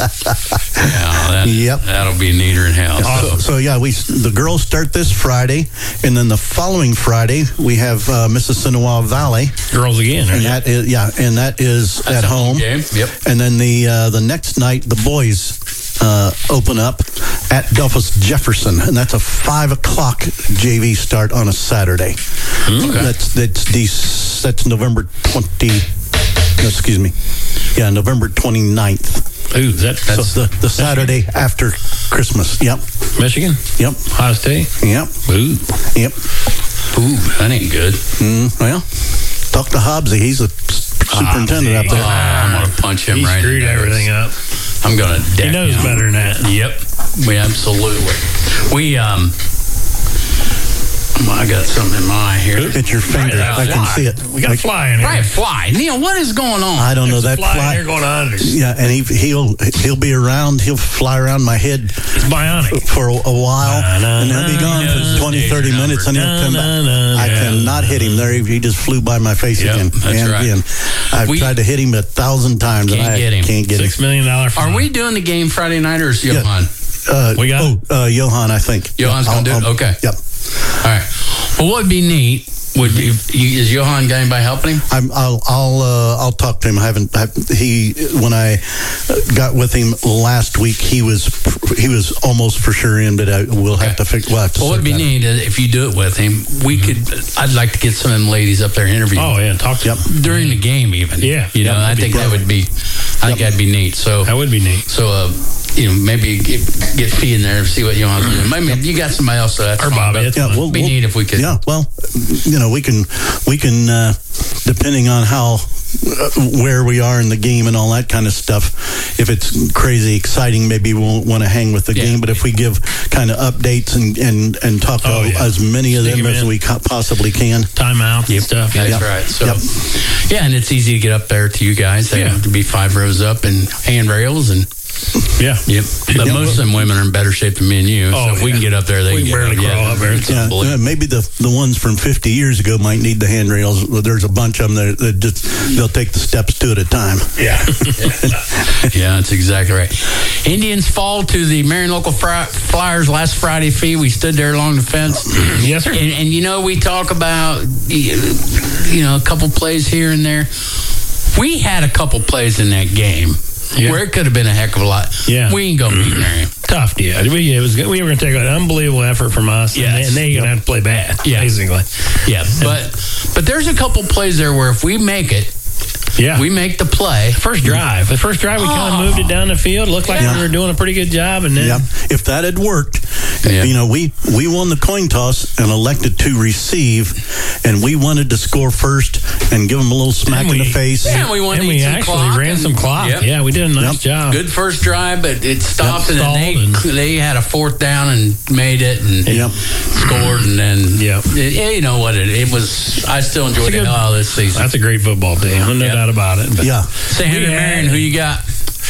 [SPEAKER 2] That'll be neater in hell.
[SPEAKER 4] Awesome. So the girls start this Friday, and then the following Friday we have Mississinawa Valley
[SPEAKER 3] girls again,
[SPEAKER 4] and that is at home.
[SPEAKER 2] Game. Yep.
[SPEAKER 4] And then the next night the boys open up at Delphus Jefferson, and that's a 5:00 JV start on a Saturday.
[SPEAKER 2] Okay.
[SPEAKER 4] That's November 29th.
[SPEAKER 3] Ooh, that's
[SPEAKER 4] the Saturday after Christmas. Yep.
[SPEAKER 3] Michigan.
[SPEAKER 4] Yep.
[SPEAKER 3] Ohio State.
[SPEAKER 4] Yep.
[SPEAKER 3] Ooh.
[SPEAKER 4] Yep.
[SPEAKER 2] Ooh, that ain't good.
[SPEAKER 4] Well, talk to Hobbsy. He's a superintendent up there.
[SPEAKER 2] I'm gonna punch him right.
[SPEAKER 3] He screwed everything up.
[SPEAKER 2] I'm gonna.
[SPEAKER 3] He knows better than that.
[SPEAKER 2] Yep. We I got something in my eye here.
[SPEAKER 4] It's your finger. I can see it.
[SPEAKER 3] We got a fly in here.
[SPEAKER 2] Right, fly. Neil, what is going on?
[SPEAKER 4] I don't know that
[SPEAKER 3] fly. Here going under.
[SPEAKER 4] Yeah, and he'll be around. He'll fly around my head.
[SPEAKER 3] It's bionic
[SPEAKER 4] for a while, and he'll be gone for 20, 30 minutes, and he'll come back. I cannot hit him. There, he just flew by my face again and again. I've tried to hit him 1,000 times, and I can't get him.
[SPEAKER 3] $6 million.
[SPEAKER 2] Are we doing the game Friday night, or is Johan?
[SPEAKER 3] We got
[SPEAKER 4] Johan, I think.
[SPEAKER 2] Johan's going to do it? Okay.
[SPEAKER 4] Yep.
[SPEAKER 2] All right. Well, what would be neat would be, is Johan got anybody helping him?
[SPEAKER 4] I'll talk to him. When I got with him last week, he was almost for sure in, but we'll have to fix. Well,
[SPEAKER 2] what would be neat if you do it with him? I'd like to get some of them ladies up there interviewing.
[SPEAKER 3] Oh yeah, talk to them
[SPEAKER 2] during the game even.
[SPEAKER 3] Yeah,
[SPEAKER 2] I think that would be. I think that'd be neat. So
[SPEAKER 3] that would be neat.
[SPEAKER 2] So maybe get Fee in there and see what Johan's doing. Maybe you got somebody else. So that's
[SPEAKER 3] or Bobby.
[SPEAKER 2] It'd be neat if we could.
[SPEAKER 4] Yeah, well, we can depending on how where we are in the game and all that kind of stuff. If it's crazy exciting, maybe we won't want to hang with the game. But if we give kind of updates and talk to as many of them as we possibly can.
[SPEAKER 3] Timeouts and stuff.
[SPEAKER 2] That's right. So, yeah, and it's easy to get up there to you guys. They have to be 5 rows up and handrails and. But most of them women are in better shape than me and you. So if we can get up there, they can
[SPEAKER 3] barely crawl up there.
[SPEAKER 4] Maybe the ones from 50 years ago might need the handrails. There's a bunch of them that just they'll take the steps 2 at a time.
[SPEAKER 3] Yeah,
[SPEAKER 2] that's exactly right. Indians fall to the Marion Local Flyers last Friday fee. We stood there along the fence.
[SPEAKER 3] Yes, sir.
[SPEAKER 2] And we talk about a couple plays here and there. We had a couple plays in that game. Where it could have been a heck of a lot.
[SPEAKER 3] Yeah.
[SPEAKER 2] We ain't going to beat Marion.
[SPEAKER 3] Tough, yeah. We were going to take an unbelievable effort from us, and they're going to have to play bad, basically.
[SPEAKER 2] Yeah, but there's a couple plays there where if we make it, we make the play.
[SPEAKER 3] The first drive, we kind of moved it down the field. It looked like we were doing a pretty good job. And then,
[SPEAKER 4] if that had worked, we won the coin toss and elected to receive, and we wanted to score first and give them a little smack in the face.
[SPEAKER 2] Yeah, we wanted
[SPEAKER 3] we actually ran some clock. Yeah, we did a nice job.
[SPEAKER 2] Good first drive, but it stopped, and then they had a 4th down and made it and scored, and then you know what it was. I still enjoyed the hell out of this season.
[SPEAKER 3] That's a great football team. No doubt about it.
[SPEAKER 2] St. Henry Marion, who you got?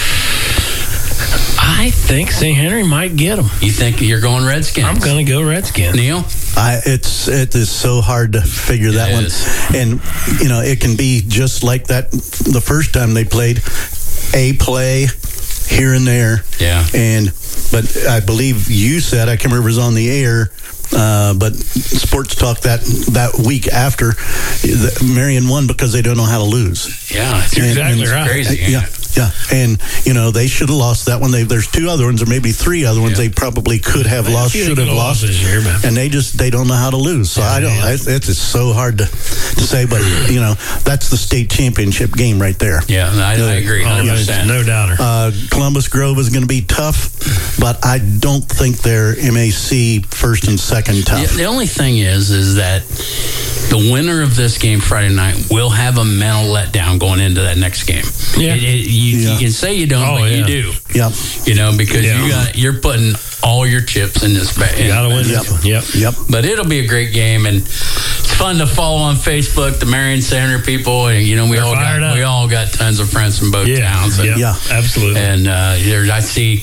[SPEAKER 3] I think St. Henry might get them.
[SPEAKER 2] You think you're going Redskins?
[SPEAKER 3] I'm going to go Redskins.
[SPEAKER 2] Neil?
[SPEAKER 4] It is so hard to figure that one. And, it can be just like that the first time they played, a play here and there.
[SPEAKER 2] Yeah.
[SPEAKER 4] But I believe you said, I can't remember if it was on the air, but Sports Talk that week after, Marion won because they don't know how to lose.
[SPEAKER 2] Yeah, that's exactly right. Crazy.
[SPEAKER 4] Yeah, and they should have lost that one. There's 2 other ones, or maybe 3 other ones they probably could have lost, should have lost
[SPEAKER 3] this year,
[SPEAKER 4] and they don't know how to lose. So it's just so hard to say, but that's the state championship game right there.
[SPEAKER 2] Yeah, I agree. 100%.
[SPEAKER 3] No doubter.
[SPEAKER 4] Columbus Grove is going to be tough, but I don't think they're MAC first and second tough.
[SPEAKER 2] Yeah, the only thing is that the winner of this game Friday night will have a mental letdown going into that next game.
[SPEAKER 3] Yeah.
[SPEAKER 2] You can say you don't, but you do.
[SPEAKER 4] Yep.
[SPEAKER 2] Because you're putting all your chips in this bag.
[SPEAKER 3] You gotta win this one.
[SPEAKER 4] Yep.
[SPEAKER 2] But it'll be a great game, and it's fun to follow on Facebook the Marion Center people, and we all got tons of friends from both towns. And,
[SPEAKER 3] absolutely.
[SPEAKER 2] And I see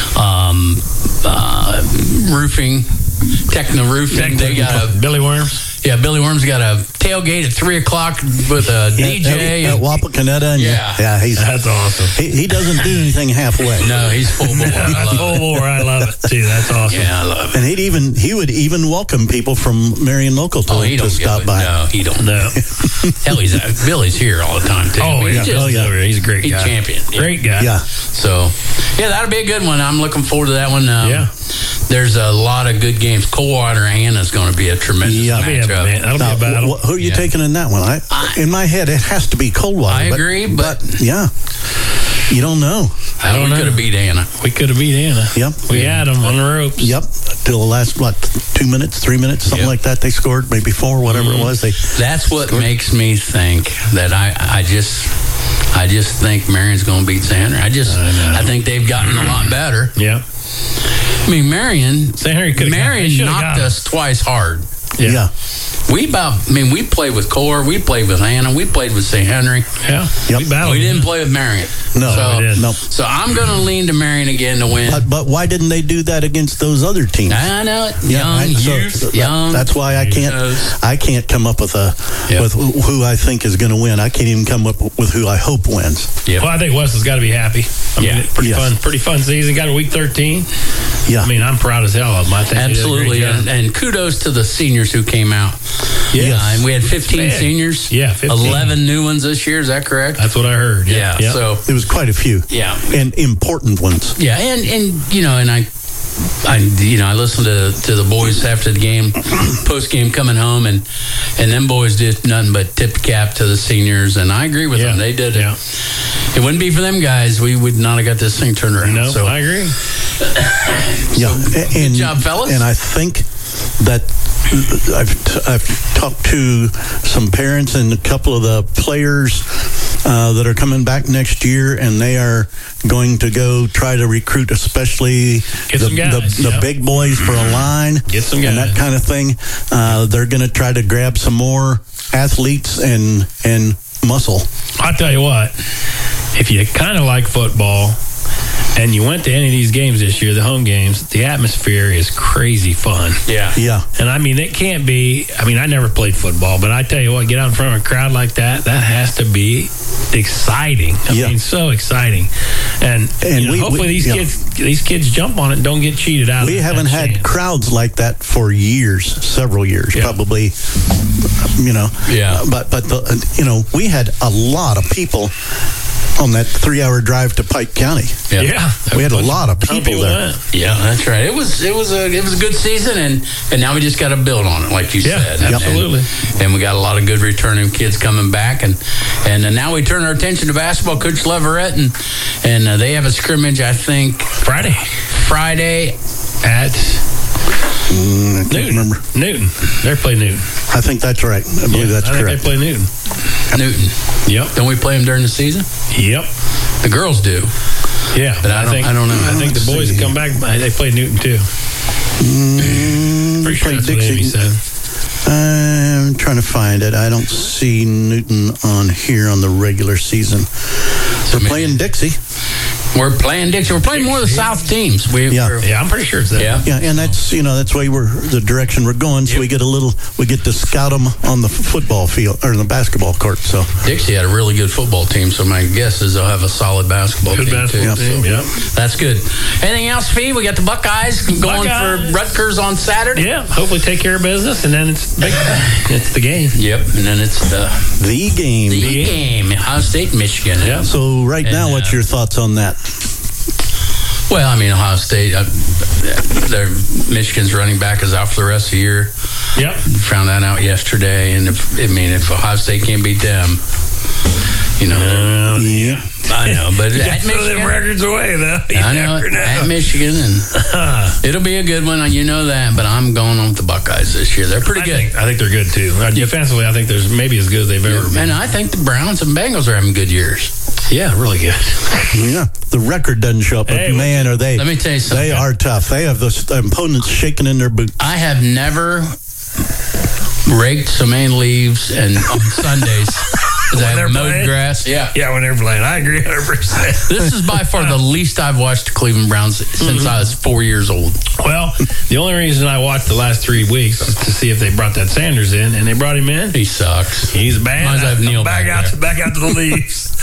[SPEAKER 2] roofing, Techno Roofing. They got
[SPEAKER 3] Billy Worms.
[SPEAKER 2] Yeah, Billy Worms got a tailgate at 3:00 with a DJ
[SPEAKER 4] at Wapakoneta.
[SPEAKER 3] That's awesome.
[SPEAKER 4] He doesn't do anything halfway.
[SPEAKER 2] No, he's full bore.
[SPEAKER 3] Full bore. I love it too. That's awesome.
[SPEAKER 2] Yeah, I love it.
[SPEAKER 4] And he would even welcome people from Marion Local to stop by.
[SPEAKER 2] No, he don't.
[SPEAKER 3] No.
[SPEAKER 2] Hell, Billy's here all the time too.
[SPEAKER 3] Oh, he's a great guy.
[SPEAKER 2] He's champion.
[SPEAKER 3] Great guy.
[SPEAKER 4] Yeah.
[SPEAKER 2] So, that'll be a good one. I'm looking forward to that one. There's a lot of good games. Coldwater Anna's going to be a tremendous matchup.
[SPEAKER 3] That'll be a battle.
[SPEAKER 4] Who are you taking in that one? In my head, it has to be Coldwater.
[SPEAKER 2] I agree, but
[SPEAKER 4] you don't know.
[SPEAKER 2] I don't know. We could have beat Anna.
[SPEAKER 3] We could have beat Anna.
[SPEAKER 4] Yep.
[SPEAKER 3] We had them on the ropes.
[SPEAKER 4] Yep. Till the last, 2 minutes, 3 minutes, something like that. They scored, maybe 4, whatever it was.
[SPEAKER 2] That's what makes me think that I just think Marion's going to beat St. Henry. I think they've gotten a lot better.
[SPEAKER 3] Yeah.
[SPEAKER 2] I mean, Marion
[SPEAKER 3] Marion
[SPEAKER 2] knocked us twice hard.
[SPEAKER 4] Yeah.
[SPEAKER 2] We played with Core, we played with Anna, we played with St. Henry.
[SPEAKER 3] Yeah.
[SPEAKER 2] We didn't play with Marion.
[SPEAKER 4] No.
[SPEAKER 2] So I'm going to lean to Marion again to win.
[SPEAKER 4] But why didn't they do that against those other teams?
[SPEAKER 2] I know it. Young.
[SPEAKER 4] That's why I can't come up with with who I think is going to win. I can't even come up with who I hope wins.
[SPEAKER 3] Well, I think Wes has got to be happy. Pretty fun season. Got a week 13.
[SPEAKER 4] Yeah.
[SPEAKER 3] I mean, I'm proud as hell of them. I think
[SPEAKER 2] absolutely, and kudos to the seniors who came out.
[SPEAKER 3] Yes.
[SPEAKER 2] And we had 15 seniors.
[SPEAKER 3] Yeah, 15.
[SPEAKER 2] 11 new ones this year. Is that correct?
[SPEAKER 3] That's what I heard.
[SPEAKER 2] Yeah.
[SPEAKER 3] So
[SPEAKER 4] it was quite a few.
[SPEAKER 2] Yeah,
[SPEAKER 4] and important ones.
[SPEAKER 2] Yeah, and I listened to the boys after the game, post game coming home, and them boys did nothing but tip cap to the seniors, and I agree with them. They did it. Yeah. It wouldn't be for them guys, we would not have got this thing turned around.
[SPEAKER 3] No,
[SPEAKER 2] so
[SPEAKER 3] I agree.
[SPEAKER 2] Good job, fellas.
[SPEAKER 4] And I think that I've talked to some parents and a couple of the players that are coming back next year, and they are going to go try to recruit, especially the big boys for a line,
[SPEAKER 3] get some guys,
[SPEAKER 4] and that kind of thing. They're going to try to grab some more athletes and muscle.
[SPEAKER 3] I tell you what, if you kind of like football and you went to any of these games this year, the home games, the atmosphere is crazy fun.
[SPEAKER 4] Yeah.
[SPEAKER 3] And I mean, it can't be, I mean, I never played football, but I tell you what, get out in front of a crowd like that has to be exciting. I mean, so exciting. And hopefully these kids jump on it and don't get cheated out of it.
[SPEAKER 4] We haven't had crowds like that for years, several years, probably, But we had a lot of people on that 3-hour drive to Pike County.
[SPEAKER 3] Yeah.
[SPEAKER 4] We had a lot of people there.
[SPEAKER 2] Yeah, that's right. It was a good season, and now we just got to build on it, like you said.
[SPEAKER 3] Absolutely.
[SPEAKER 2] And we got a lot of good returning kids coming back, and now we turn our attention to basketball. Coach Leverett, and they have a scrimmage, I think, Friday at
[SPEAKER 4] I can't remember.
[SPEAKER 3] Newton. They play Newton.
[SPEAKER 4] I think that's right. I believe that's correct.
[SPEAKER 3] They play Newton.
[SPEAKER 2] Newton. Yep. Don't we play them during the season?
[SPEAKER 3] Yep.
[SPEAKER 2] The girls do.
[SPEAKER 3] Yeah.
[SPEAKER 2] But I don't know.
[SPEAKER 3] I think the boys come back. They play Newton too. Pretty sure that's what Amy said.
[SPEAKER 4] I'm trying to find it. I don't see Newton on here on the regular season. We're playing Dixie.
[SPEAKER 2] We're playing Dixie. We're playing more of the South teams.
[SPEAKER 3] I'm pretty sure it's that.
[SPEAKER 4] Yeah, and that's why the direction we're going. So we get to scout them on the football field or the basketball court. So
[SPEAKER 2] Dixie had a really good football team. So my guess is they'll have a solid basketball team too.
[SPEAKER 3] Yeah,
[SPEAKER 2] that's good. Anything else, Fee? We got the Buckeyes going for Rutgers on Saturday.
[SPEAKER 3] Yeah, hopefully take care of business, and then it's the game.
[SPEAKER 2] Yep, and then it's the
[SPEAKER 4] game.
[SPEAKER 2] The game. Ohio State, Michigan.
[SPEAKER 4] Yeah. So now, what's your thoughts on that?
[SPEAKER 2] Well, I mean, Ohio State, Michigan's running back is out for the rest of the year.
[SPEAKER 3] Yep.
[SPEAKER 2] Found that out yesterday. And if Ohio State can't beat them, I know, but
[SPEAKER 3] at Michigan, them records away though.
[SPEAKER 2] I know at Michigan, and it'll be a good one. You know that, but I'm going on with the Buckeyes this year. They're pretty good.
[SPEAKER 3] I think they're good too. Defensively, I think there's maybe as good as they've ever been.
[SPEAKER 2] And I think the Browns and Bengals are having good years.
[SPEAKER 3] Yeah, really good.
[SPEAKER 4] Yeah, the record doesn't show up, but man, are they?
[SPEAKER 2] Let me tell you something.
[SPEAKER 4] They are tough. They have the opponents shaking in their boots.
[SPEAKER 2] I have never raked so many leaves and on Sundays.
[SPEAKER 3] When they're
[SPEAKER 2] mowed
[SPEAKER 3] playing?
[SPEAKER 2] Grass. Yeah,
[SPEAKER 3] when they're playing. I agree 100%.
[SPEAKER 2] This is by far the least I've watched the Cleveland Browns since I was 4 years old.
[SPEAKER 3] Well, the only reason I watched the last 3 weeks is to see if they brought that Sanders in, and they brought him in.
[SPEAKER 2] He sucks.
[SPEAKER 3] He's bad.
[SPEAKER 2] Might as well have Neil
[SPEAKER 3] back out to the leaves.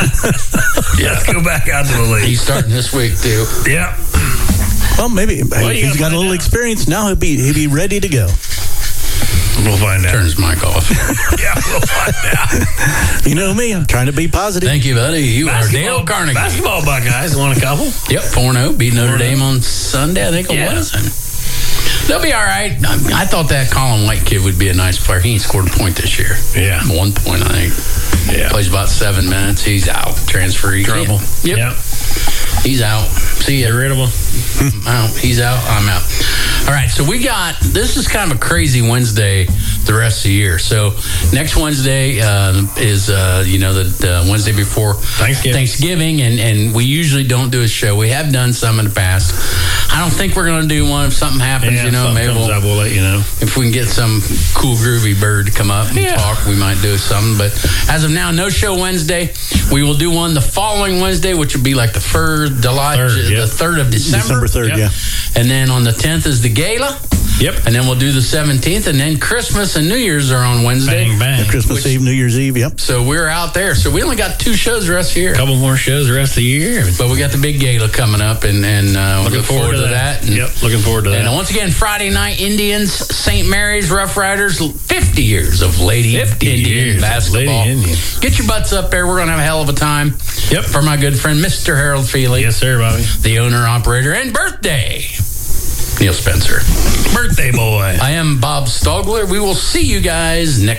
[SPEAKER 3] Let's go back out to the leaves.
[SPEAKER 2] He's starting this week too.
[SPEAKER 3] Yeah.
[SPEAKER 4] Well, maybe he's got a little experience now. He'll be ready to go.
[SPEAKER 3] We'll find out.
[SPEAKER 2] Turn his mic off.
[SPEAKER 3] Yeah, we'll find out.
[SPEAKER 4] You know me, I'm trying to be positive.
[SPEAKER 2] Thank you, buddy. You are Dale Carnegie.
[SPEAKER 3] Basketball Buckeyes won a couple.
[SPEAKER 2] Yep, 4-0. Beat Notre Dame on Sunday, I think it was. And they'll be all right. I thought that Colin White kid would be a nice player. He ain't scored a point this year.
[SPEAKER 3] Yeah.
[SPEAKER 2] 1 point, I think.
[SPEAKER 3] Yeah.
[SPEAKER 2] Plays about 7 minutes. He's out. Transfer.
[SPEAKER 3] Trouble.
[SPEAKER 2] Yep. He's out. See ya.
[SPEAKER 3] Get rid of him.
[SPEAKER 2] He's out. I'm out. All right, so this is kind of a crazy Wednesday the rest of the year. So next Wednesday is, the Wednesday before Thanksgiving, and we usually don't do a show. We have done some in the past. I don't think we're going to do one if something happens, maybe
[SPEAKER 3] we'll let you know.
[SPEAKER 2] If we can get some cool groovy bird to come up and talk, we might do something. But as of now, no show Wednesday. We will do one the following Wednesday, which would be like the 3rd of December.
[SPEAKER 4] December 3rd, yeah.
[SPEAKER 2] And then on the 10th is the gala.
[SPEAKER 3] Yep.
[SPEAKER 2] And then we'll do the 17th, and then Christmas and New Year's are on Wednesday.
[SPEAKER 3] Bang, bang.
[SPEAKER 4] Christmas Eve, New Year's Eve, yep.
[SPEAKER 2] So we're out there. So we only got 2 shows the rest of the year.
[SPEAKER 3] A couple more shows the rest of the year.
[SPEAKER 2] But we got the big gala coming up, and looking forward to that.
[SPEAKER 3] Looking forward to that.
[SPEAKER 2] And once again, Friday night, Indians, St. Mary's, Rough Riders, 50 years of Lady Indian basketball. Get your butts up there. We're going to have a hell of a time.
[SPEAKER 3] Yep.
[SPEAKER 2] For my good friend, Mr. Harold Feely.
[SPEAKER 3] Yes, sir, Bobby.
[SPEAKER 2] The owner, operator, and birthday, Neil Spencer.
[SPEAKER 3] Birthday boy.
[SPEAKER 2] I am Bob Stogler. We will see you guys in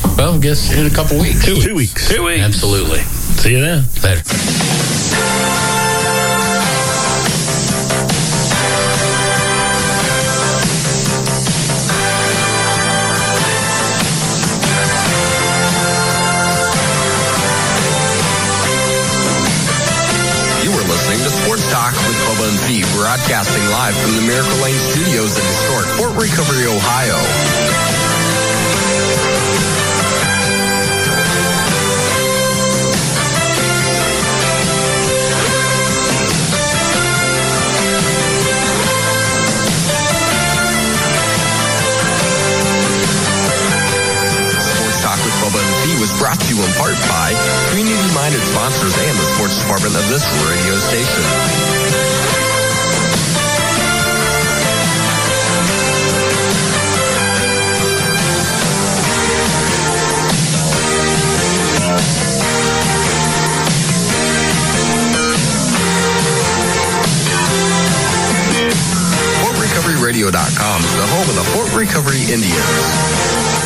[SPEAKER 2] a couple weeks.
[SPEAKER 3] 2 weeks. 2 weeks.
[SPEAKER 2] Absolutely.
[SPEAKER 3] See you then.
[SPEAKER 2] Later.
[SPEAKER 1] and Fee, broadcasting live from the Miracle Lane Studios in historic Fort Recovery, Ohio. Was brought to you in part by community-minded sponsors and the sports department of this radio station. FortRecoveryRadio.com is the home of the Fort Recovery Indians.